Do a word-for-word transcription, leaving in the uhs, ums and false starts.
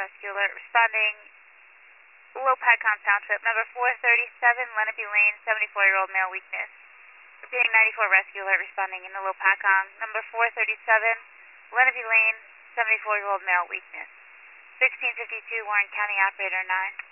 Rescue Alert responding. Low PACOM Township, number four thirty-seven, Lenape Lane, seventy-four-year-old male weakness. Repeating ninety-four Rescue Alert responding in the low PACOM, number four thirty-seven, Lenape Lane, seventy-four-year-old male weakness. sixteen fifty-two, Warren County Operator nine.